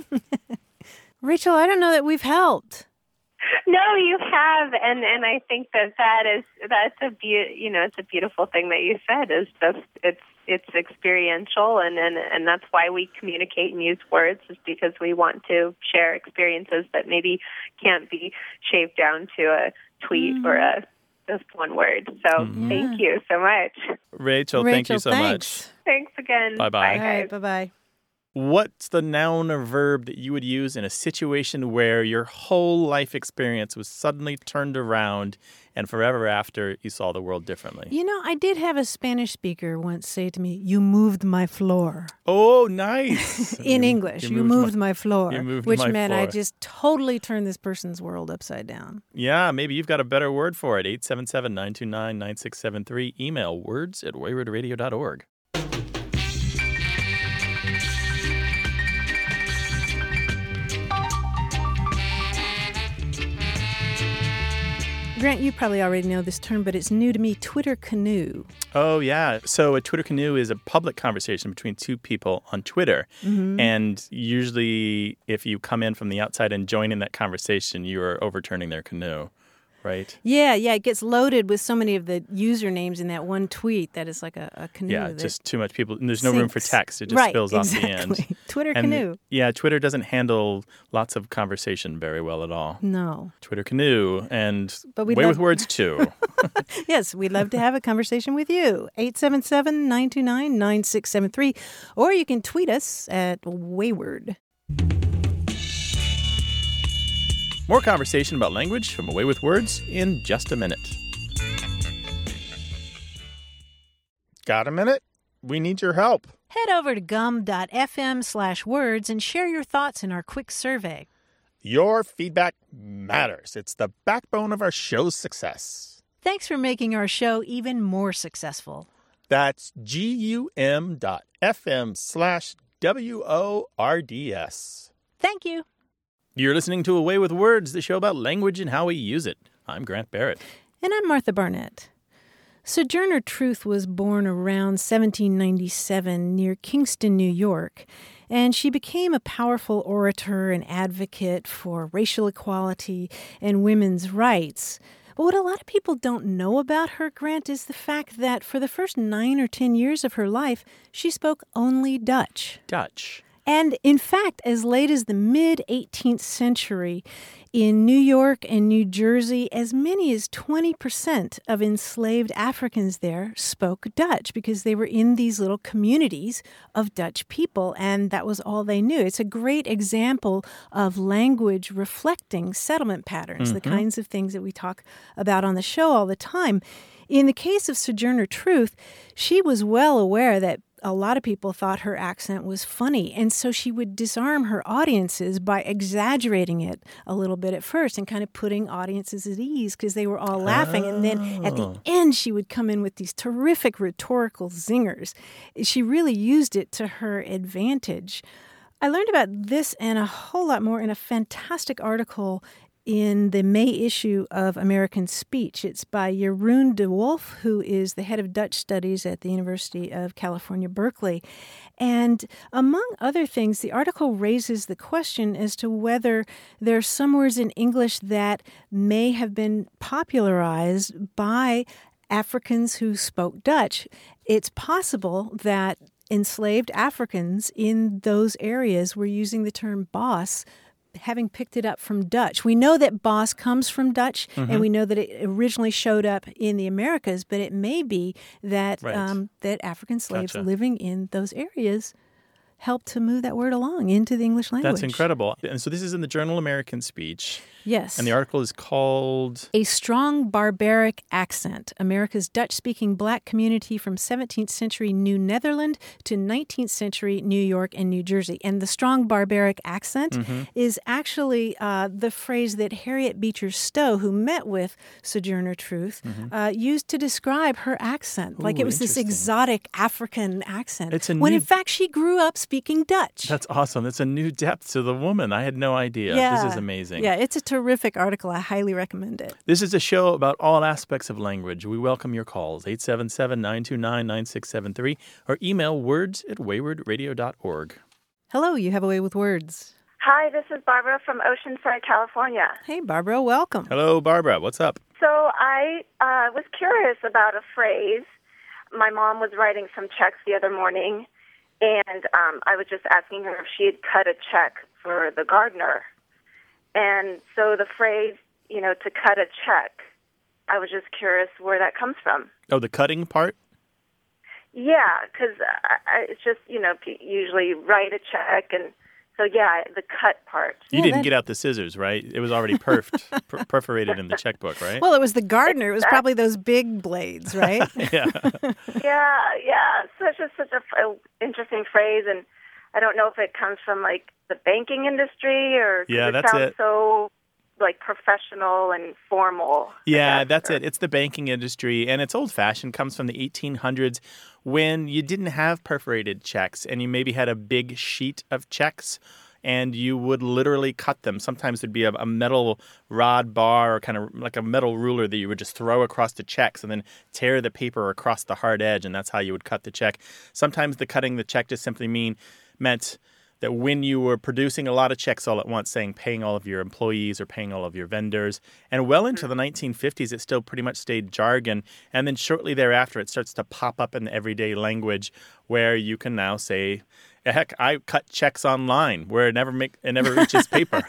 Rachel, I don't know that we've helped. No, you have, and and I think that that is that's a be- you know it's a beautiful thing that you said is just it's it's experiential, and, and and that's why we communicate and use words is because we want to share experiences that maybe can't be shaved down to a tweet Mm. or a just one word. So Mhm. thank you so much. Rachel, thank you Rachel, so thanks. much. Thanks again. Bye-bye. Bye, All right, guys. bye-bye. What's the noun or verb that you would use in a situation where your whole life experience was suddenly turned around and forever after you saw the world differently? You know, I did have a Spanish speaker once say to me, "You moved my floor." Oh, nice. In You- English, you, moved, my, floor, you moved which my meant I floor. just totally turned this person's world upside down. Yeah, maybe you've got a better word for it. eight seven seven, nine two nine, nine six seven three. Email words at wayward radio dot org. Grant, you probably already know this term, but it's new to me, Twitter canoe. Oh, yeah. So a Twitter canoe is a public conversation between two people on Twitter. Mm-hmm. And usually if you come in from the outside and join in that conversation, you are overturning their canoe, right? Yeah, yeah, it gets loaded with so many of the usernames in that one tweet that is like a, a canoe. Yeah, that just too much people. And there's no room for sinks. text. It just right, spills exactly. off the end. Twitter And canoe. yeah, Twitter doesn't handle lots of conversation very well at all. No. Twitter canoe and But we'd Way love- with Words too. Yes, we'd love to have a conversation with you. eight seven seven, nine two nine, nine six seven three. Or you can tweet us at Wayward. More conversation about language from Away with Words in just a minute. Got a minute? We need your help. Head over to gum.fm slash words and share your thoughts in our quick survey. Your feedback matters. It's the backbone of our show's success. Thanks for making our show even more successful. That's G-U-M dot F-M slash W-O-R-D-S. Thank you. You're listening to Away with Words, the show about language and how we use it. I'm Grant Barrett. And I'm Martha Barnett. Sojourner Truth was born around seventeen ninety-seven near Kingston, New York, and she became a powerful orator and advocate for racial equality and women's rights. But what a lot of people don't know about her, Grant, is the fact that for the first nine or ten years of her life, she spoke only Dutch. Dutch. And in fact, as late as the mid-eighteenth century, in New York and New Jersey, as many as twenty percent of enslaved Africans there spoke Dutch because they were in these little communities of Dutch people, and that was all they knew. It's a great example of language reflecting settlement patterns, mm-hmm. the kinds of things that we talk about on the show all the time. In the case of Sojourner Truth, she was well aware that a lot of people thought her accent was funny, and so she would disarm her audiences by exaggerating it a little bit at first and kind of putting audiences at ease because they were all laughing. Oh. And then at the end, she would come in with these terrific rhetorical zingers. She really used it to her advantage. I learned about this and a whole lot more in a fantastic article in the May issue of American Speech. It's by Jeroen de Wolf, who is the head of Dutch Studies at the University of California, Berkeley. And among other things, the article raises the question as to whether there are some words in English that may have been popularized by Africans who spoke Dutch. It's possible that enslaved Africans in those areas were using the term boss, having picked it up from Dutch. We know that boss comes from Dutch, mm-hmm. and we know that it originally showed up in the Americas, but it may be that right. um, that African slaves Gotcha. living in those areas helped to move that word along into the English language. That's incredible. And so this is in the journal American Speech. Yes. And the article is called A Strong Barbaric Accent, America's Dutch-Speaking Black Community from seventeenth century New Netherland to nineteenth century New York and New Jersey. And the strong barbaric accent mm-hmm. is actually uh, the phrase that Harriet Beecher Stowe, who met with Sojourner Truth, mm-hmm. uh, used to describe her accent. Ooh, like it was this exotic African accent. It's a when new... in fact she grew up speaking Dutch. That's awesome. That's a new depth to the woman. I had no idea. Yeah. This is amazing. Yeah, it's a terrific article. I highly recommend it. This is a show about all aspects of language. We welcome your calls, eight seven seven, nine two nine, nine six seven three, or email words at wayward radio dot org. Hello, you have a way with words. Hi, this is Barbara from Oceanside, California. Hey, Barbara, welcome. Hello, Barbara. What's up? So I uh, was curious about a phrase. My mom was writing some checks the other morning, and um, I was just asking her if she had cut a check for the gardener. And so the phrase, you know, to cut a check, I was just curious where that comes from. Oh, the cutting part? Yeah, because it's just, you know, usually write a check. And so, yeah, the cut part. You yeah, didn't that... get out the scissors, right? It was already perfed, per- perforated in the checkbook, right? Well, it was the gardener. It was probably those big blades, right? yeah. yeah, yeah. Such a, such a, a interesting phrase. And I don't know if it comes from, like, the banking industry or yeah, it that's sounds it. so like professional and formal. Yeah, that's it. It's the banking industry, and it's old-fashioned. Comes from the eighteen hundreds when you didn't have perforated checks, and you maybe had a big sheet of checks, and you would literally cut them. Sometimes there'd be a, a metal rod bar or kind of like a metal ruler that you would just throw across the checks and then tear the paper across the hard edge, and that's how you would cut the check. Sometimes the cutting the check just simply mean meant that when you were producing a lot of checks all at once, saying paying all of your employees or paying all of your vendors, and well into the nineteen fifties, it still pretty much stayed jargon. And then shortly thereafter, it starts to pop up in the everyday language where you can now say, heck, I cut checks online where it never make it never reaches paper.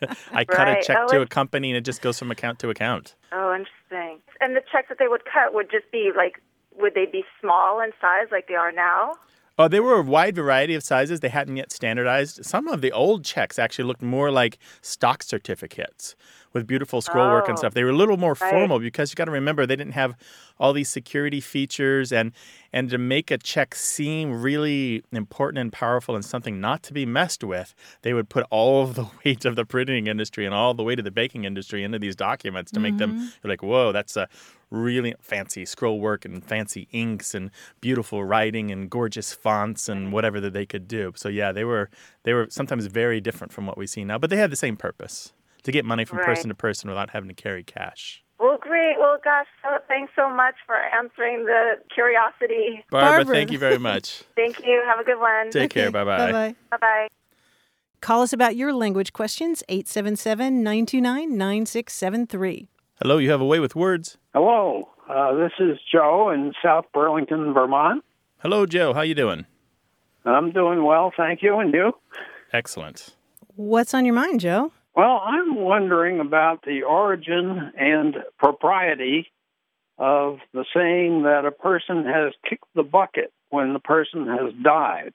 I cut right. a check oh, to a company and it just goes from account to account. Oh, interesting. And the checks that they would cut would just be like, would they be small in size like they are now? Oh, they were a wide variety of sizes. They hadn't yet standardized. Some of the old checks actually looked more like stock certificates with beautiful scroll oh, work and stuff. They were a little more right. formal because you got to remember they didn't have all these security features, and and to make a check seem really important and powerful and something not to be messed with, they would put all of the weight of the printing industry and all the weight of the banking industry into these documents to mm-hmm. make them you're like, whoa, that's a really fancy scroll work and fancy inks and beautiful writing and gorgeous fonts and whatever that they could do. So yeah, they were they were sometimes very different from what we see now, but they had the same purpose, to get money from right. person to person without having to carry cash. Well, great. Well, gosh, so thanks so much for answering the curiosity. Barbara, Barbara. thank you very much. Thank you. Have a good one. Take Okay. care. Bye-bye. Bye-bye. Bye-bye. Call us about your language questions, eight seven seven, nine two nine, nine six seven three. Hello, you have a way with words. Hello, uh, this is Joe in South Burlington, Vermont. Hello, Joe. How you doing? I'm doing well, thank you. And you? Excellent. What's on your mind, Joe? Well, I'm wondering about the origin and propriety of the saying that a person has kicked the bucket when the person has died.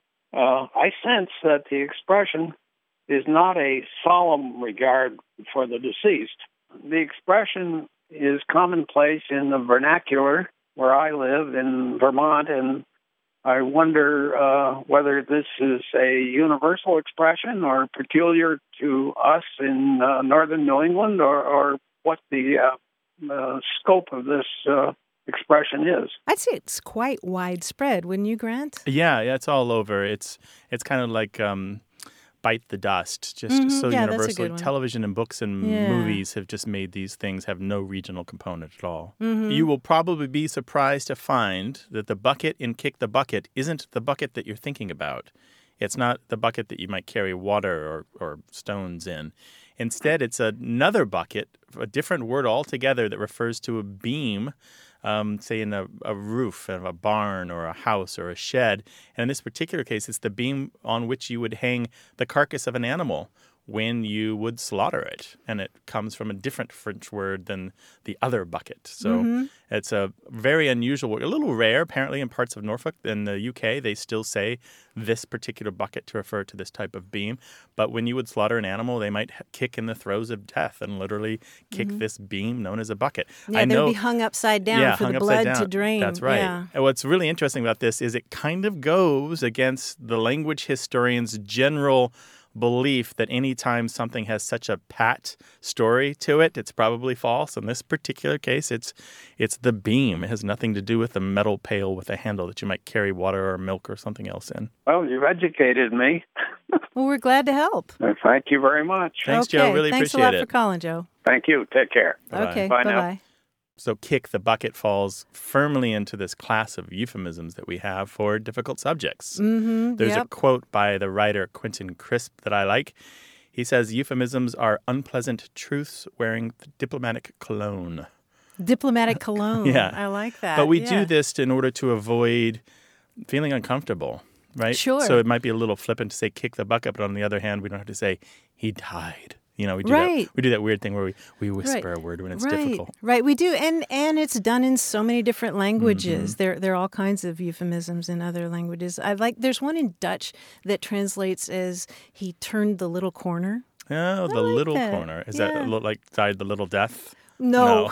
Uh, I sense that the expression is not a solemn regard for the deceased. The expression is commonplace in the vernacular where I live in Vermont, and I wonder uh, whether this is a universal expression or peculiar to us in uh, northern New England, or, or what the uh, uh, scope of this uh, expression is. I'd say it's quite widespread, wouldn't you, Grant? Yeah, yeah, it's all over. It's it's kind of like um, bite the dust, just Mhm, so yeah, that's a universal. good one. Television and books and Yeah. movies have just made these things have no regional component at all. Mhm. You will probably be surprised to find that the bucket in Kick the Bucket isn't the bucket that you're thinking about. It's not the bucket that you might carry water or, or stones in. Instead, it's another bucket, a different word altogether that refers to a beam, um, say in a, a roof of a barn or a house or a shed. And in this particular case, it's the beam on which you would hang the carcass of an animal when you would slaughter it. And it comes from a different French word than the other bucket. So Mhm. it's a very unusual word, a little rare apparently in parts of Norfolk. In the U K, they still say this particular bucket to refer to this type of beam. But when you would slaughter an animal, they might h- kick in the throes of death and literally kick Mhm. this beam known as a bucket. Yeah, I they know, would be hung upside down yeah, for hung the upside blood to down. drain. That's right. Yeah. And what's really interesting about this is it kind of goes against the language historian's general belief that anytime something has such a pat story to it, it's probably false. In this particular case, it's it's the beam. It has nothing to do with the metal pail with a handle that you might carry water or milk or something else in. Well, you've educated me. Well, we're glad to help. Uh, Thank you very much. Thanks, okay. Joe. Really Thanks appreciate a lot it. for calling, Joe. Thank you. Take care. Bye-bye. Okay. Bye now. Bye-bye. So kick the bucket falls firmly into this class of euphemisms that we have for difficult subjects. Mm-hmm. There's a Yep. quote by the writer Quentin Crisp that I like. He says, euphemisms are unpleasant truths wearing diplomatic cologne. Diplomatic cologne. Yeah. I like that. But we yeah. do this in order to avoid feeling uncomfortable, right? Sure. So it might be a little flippant to say kick the bucket, but on the other hand, we don't have to say he died. You know, we do Right. that we do that weird thing where we, we whisper Right. a word when it's right. difficult. Right, we do, and and it's done in so many different languages. Mm-hmm. There there are all kinds of euphemisms in other languages. I like. There's one in Dutch that translates as "he turned the little corner." Oh, the like little that. corner. Is Yeah. that a little like died the little death? No,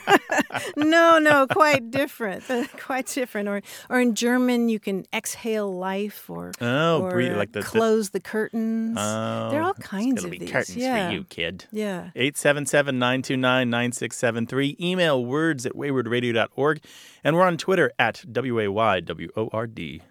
no, no, quite different, quite different. Or or in German, you can exhale life, or Oh, or breathe uh, like the- the- close the curtains. Oh, there are all it's kinds gonna of be these. curtains yeah. for you, kid. Yeah. eight seven seven, nine two nine, nine six seven three. Email words at wayward radio dot org. And we're on Twitter at W A Y W O R D.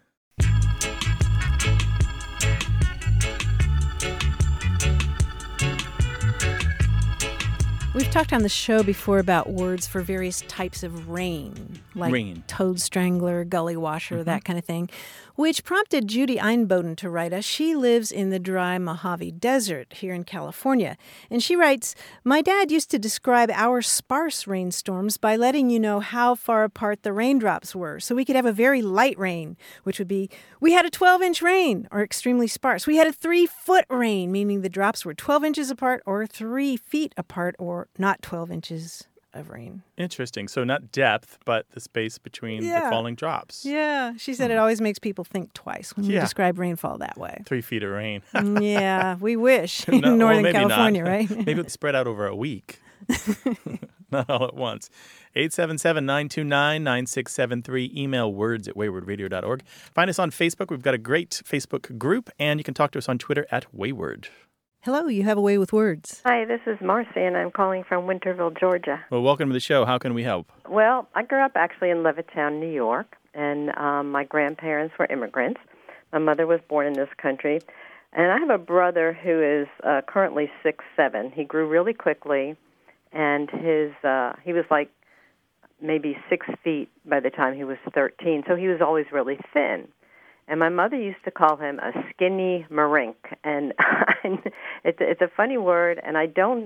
We've talked on the show before about words for various types of rain, like Rain. toad strangler, gully washer, that kind of thing, which prompted Judy Einboden to write us. She lives in the dry Mojave Desert here in California. And she writes, "My dad used to describe our sparse rainstorms by letting you know how far apart the raindrops were. So we could have a very light rain, which would be, we had a twelve-inch rain, or extremely sparse. We had a three-foot rain, meaning the drops were twelve inches apart or three feet apart, or not twelve inches of rain." Interesting. So not depth, but the space between Yeah. the falling drops. Yeah, she said it always makes people think twice when you Yeah. describe rainfall that way. Three feet of rain. Mm, yeah, we wish No, in well, Northern maybe California, not. right? Maybe it's spread out over a week. Not all at once. eight seven seven, nine two nine, nine six seven three. Email words at wayward radio dot org. Find us on Facebook. We've got a great Facebook group, and you can talk to us on Twitter at Wayward. Hello, you have a way with words. Hi, this is Marcy, and I'm calling from Winterville, Georgia. Well, welcome to the show. How can we help? Well, I grew up actually in Levittown, New York, and um, my grandparents were immigrants. My mother was born in this country, and I have a brother who is uh, currently six seven. He grew really quickly, and his uh, he was like maybe six feet by the time he was thirteen, so he was always really thin. And my mother used to call him a skinny marink, and it's it's a funny word, and I don't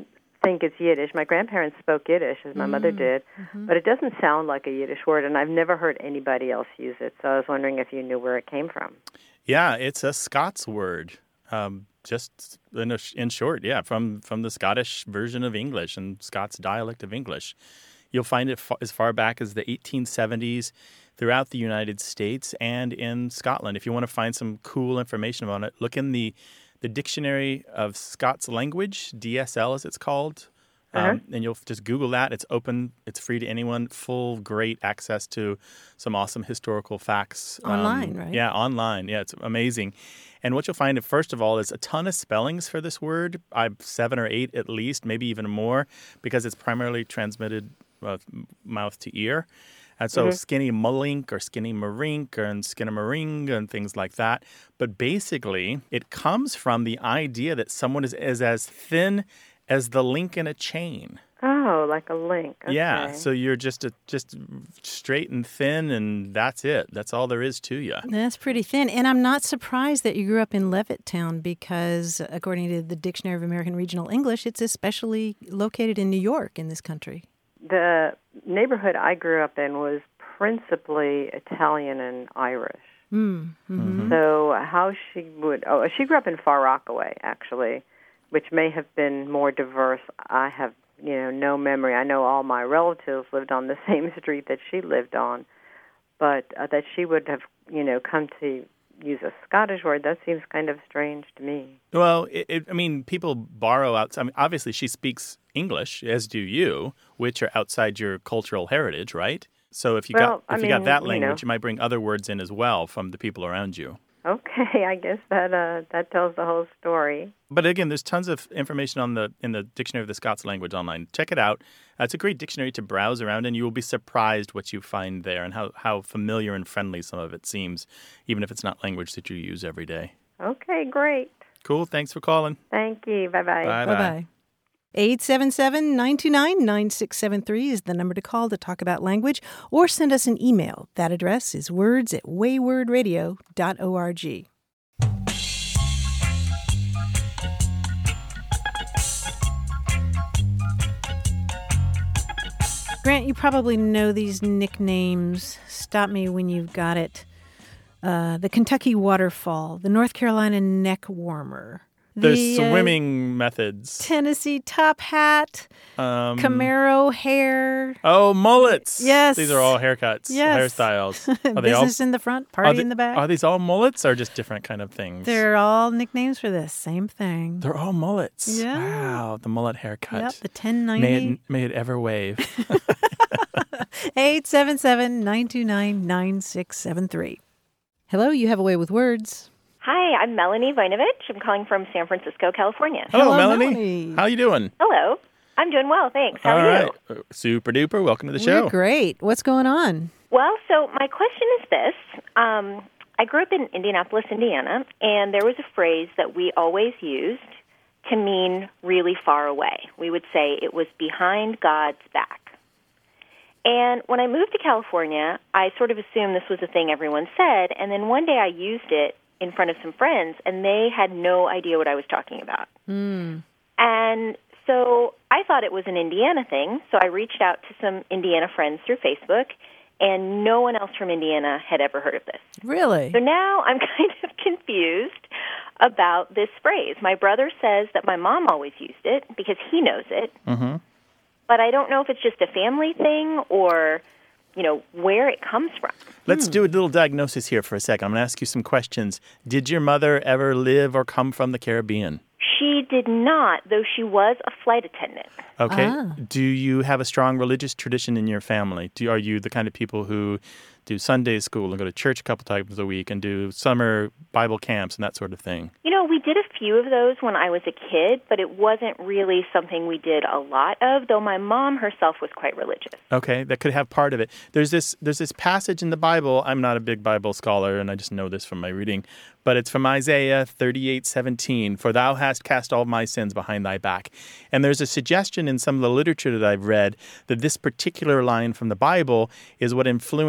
think it's Yiddish. My grandparents spoke Yiddish, as my mm. mother did, mm-hmm. but it doesn't sound like a Yiddish word, and I've never heard anybody else use it. So I was wondering if you knew where it came from. Yeah, it's a Scots word. Um, just in, a, in short, yeah, from, from the Scottish version of English and Scots dialect of English. You'll find it fa- as far back as the eighteen seventies throughout the United States and in Scotland. If you want to find some cool information about it, look in the, the Dictionary of Scots Language, D S L as it's called, uh-huh. um, and you'll just Google that. It's open. It's free to anyone. Full, great access to some awesome historical facts. Online, um, right? Yeah, online. Yeah, it's amazing. And what you'll find, first of all, is a ton of spellings for this word, I, seven or eight at least, maybe even more, because it's primarily transmitted uh, mouth to ear. And so mm-hmm. skinny mullink or skinny marink and skinnamarink and things like that. But basically, it comes from the idea that someone is, is as thin as the link in a chain. Oh, like a link. Okay. Yeah, so you're just a, just straight and thin, and that's it. That's all there is to you. That's pretty thin. And I'm not surprised that you grew up in Levittown because, according to the Dictionary of American Regional English, it's especially located in New York in this country. The neighborhood I grew up in was principally Italian and Irish. Mm, mm-hmm. So how she would... Oh, she grew up in Far Rockaway, actually, which may have been more diverse. I have... You know, no memory. I know all my relatives lived on the same street that she lived on, but uh, that she would have, you know, come to use a Scottish word, that seems kind of strange to me. Well, it, it, I mean, people borrow out. I mean, obviously, she speaks English, as do you, which are outside your cultural heritage, right? So if you well, got if I you mean, got that you language, know. you might bring other words in as well from the people around you. Okay, I guess that uh, that tells the whole story. But again, there's tons of information on the in the Dictionary of the Scots Language online. Check it out. Uh, it's a great dictionary to browse around, and you will be surprised what you find there and how, how familiar and friendly some of it seems, even if it's not language that you use every day. Okay, great. Cool. Thanks for calling. Thank you. Bye-bye. Bye-bye. Bye-bye. eight seven seven, nine two nine, nine six seven three is the number to call to talk about language, or send us an email. That address is words at wayword radio dot org. Grant, you probably know these nicknames. Stop me when you've got it. Uh, the Kentucky Waterfall, the North Carolina Neck Warmer. There's the, swimming uh, methods. Tennessee Top Hat, um, Camaro hair. Oh, mullets. Yes. These are all haircuts, yes. hairstyles. Are they Business all, in the front, party they, in the back. Are these all mullets or just different kind of things? They're all nicknames for the same thing. They're all mullets. Yeah. Wow, the mullet haircut. Yep, the ten ninety. May it, may it ever wave. eight seven seven, nine two nine, nine six seven three. Hello, you have a way with words. Hi, I'm Melanie Vinovich. I'm calling from San Francisco, California. Hello, Hello Melanie. Melanie. How you doing? Hello. I'm doing well, thanks. How All are right. you? Super duper. Welcome to the show. We're great. What's going on? Well, so my question is this. Um, I grew up in Indianapolis, Indiana, and there was a phrase that we always used to mean really far away. We would say it was behind God's back. And when I moved to California, I sort of assumed this was a thing everyone said, and then one day I used it in front of some friends, and they had no idea what I was talking about. Mm. And so I thought it was an Indiana thing, so I reached out to some Indiana friends through Facebook, and no one else from Indiana had ever heard of this. Really? So now I'm kind of confused about this phrase. My brother says that my mom always used it because he knows it, Mm-hmm. but I don't know if it's just a family thing or, you know, where it comes from. Let's do a little diagnosis here for a second. I'm going to ask you some questions. Did your mother ever live or come from the Caribbean? She did not, though she was a flight attendant. Okay. Ah. Do you have a strong religious tradition in your family? Do Are you the kind of people who do Sunday school and go to church a couple times a week and do summer Bible camps and that sort of thing? You know, we did a few of those when I was a kid, but it wasn't really something we did a lot of, though my mom herself was quite religious. Okay, that could have part of it. There's this there's this passage in the Bible. I'm not a big Bible scholar, and I just know this from my reading, but it's from Isaiah thirty-eight seventeen. For thou hast cast all my sins behind thy back. And there's a suggestion in some of the literature that I've read that this particular line from the Bible is what influenced the part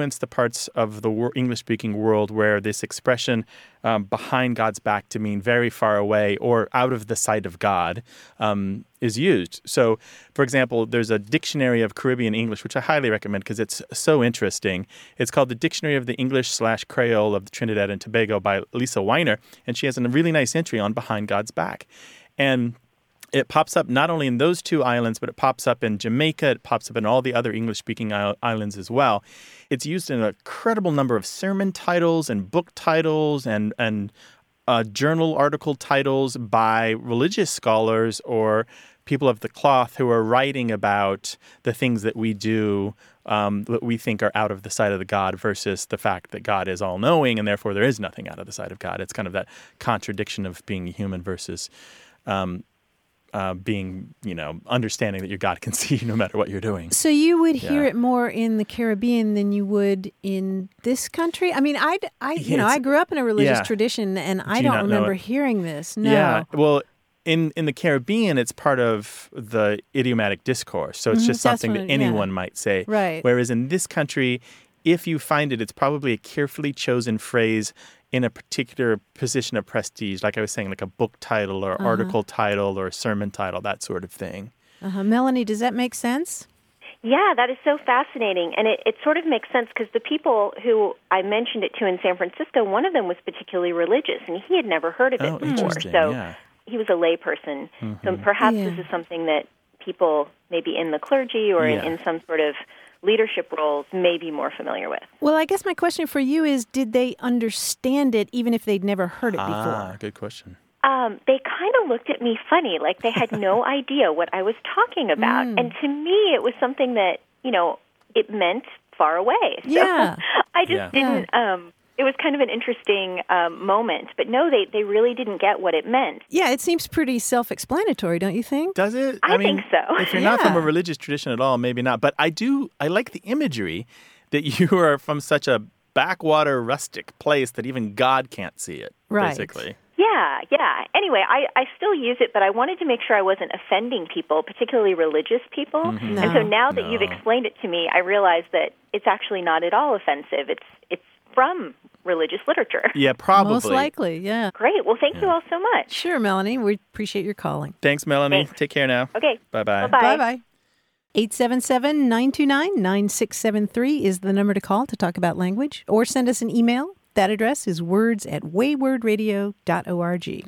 parts of the wor- English-speaking world where this expression um, behind God's back to mean very far away or out of the sight of God um, is used. So, for example, there's a dictionary of Caribbean English, which I highly recommend because it's so interesting. It's called the Dictionary of the English slash Creole of Trinidad and Tobago by Lisa Weiner, and she has a really nice entry on behind God's back. And it pops up not only in those two islands, but it pops up in Jamaica. It pops up in all the other English-speaking islands as well. It's used in a incredible number of sermon titles and book titles and and uh, journal article titles by religious scholars or people of the cloth who are writing about the things that we do um, that we think are out of the sight of the God versus the fact that God is all-knowing and therefore there is nothing out of the sight of God. It's kind of that contradiction of being human versus um, uh, being, you know, understanding that your God can see you no matter what you're doing. So you would Yeah. hear it more in the Caribbean than you would in this country? I mean, I, I you know, It's- I grew up in a religious yeah. tradition, and I Do you don't not know remember it? hearing this. No. Yeah. Well, in, in the Caribbean, it's part of the idiomatic discourse. So it's Mhm, just something that's that what- yeah. anyone might say. Right. Whereas in this country, if you find it, it's probably a carefully chosen phrase in a particular position of prestige. Like I was saying, like a book title or Uh-huh. article title or a sermon title, that sort of thing. Uh-huh. Melanie, does that make sense? Yeah, that is so fascinating. And it, it sort of makes sense because the people who I mentioned it to in San Francisco, one of them was particularly religious, and he had never heard of it Oh, before. interesting, So yeah. he was a layperson. So Mhm. perhaps Yeah. this is something that people maybe in the clergy or Yeah. in, in some sort of leadership roles may be more familiar with. Well, I guess my question for you is, did they understand it even if they'd never heard it Ah, before? good question. Um, they kind of looked at me funny, like they had no idea what I was talking about. Mm. And to me, it was something that, you know, it meant far away. So Yeah. I just Yeah. didn't, um, it was kind of an interesting um, moment. But no, they, they really didn't get what it meant. Yeah, it seems pretty self-explanatory, don't you think? Does it? I mean, think so. If you're not from a Yeah. religious tradition at all, maybe not. But I do, I like the imagery that you are from such a backwater rustic place that even God can't see it, Right. basically. Yeah, yeah. Anyway, I, I still use it, but I wanted to make sure I wasn't offending people, particularly religious people. Mhm. And so No. now that you've No. explained it to me, I realize that it's actually not at all offensive. It's it's from religious literature. Yeah, probably. Most likely, yeah. Great. Well, thank you all so much. Sure, Melanie. We appreciate your calling. Thanks, Melanie. Thanks. Take care now. Okay. Bye-bye. Bye-bye. Bye-bye. eight seven seven, nine two nine, nine six seven three is the number to call to talk about language, or send us an email. That address is words at wayward radio dot org.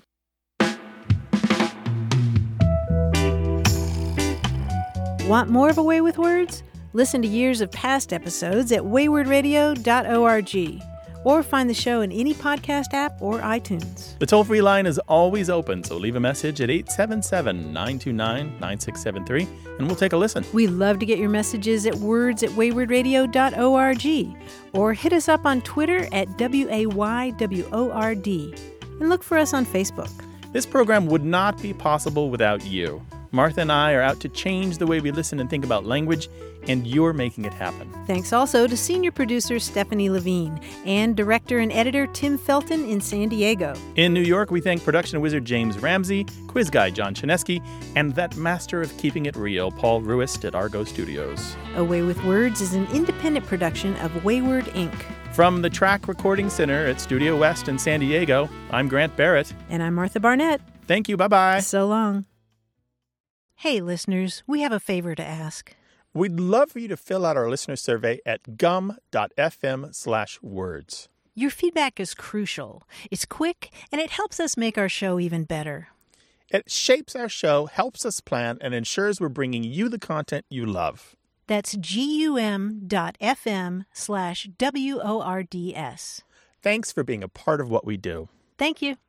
Want more of A Way with Words? Listen to years of past episodes at wayward radio dot org, or find the show in any podcast app or iTunes. The toll-free line is always open, so leave a message at eight seven seven, nine two nine, nine six seven three, and we'll take a listen. We love to get your messages at words at wayward radio dot org, or hit us up on Twitter at W A Y W O R D, and look for us on Facebook. This program would not be possible without you. Martha and I are out to change the way we listen and think about language, and you're making it happen. Thanks also to senior producer Stephanie Levine and director and editor Tim Felton in San Diego. In New York, we thank production wizard James Ramsey, quiz guy John Chinesky, and that master of keeping it real, Paul Ruist at Argo Studios. A Way with Words is an independent production of Wayward Incorporated. From the Track Recording Center at Studio West in San Diego, I'm Grant Barrett. And I'm Martha Barnett. Thank you. Bye-bye. So long. Hey, listeners, we have a favor to ask. We'd love for you to fill out our listener survey at gum.fm slash words. Your feedback is crucial. It's quick, and it helps us make our show even better. It shapes our show, helps us plan, and ensures we're bringing you the content you love. That's gum.fm slash W O R D S. Thanks for being a part of what we do. Thank you.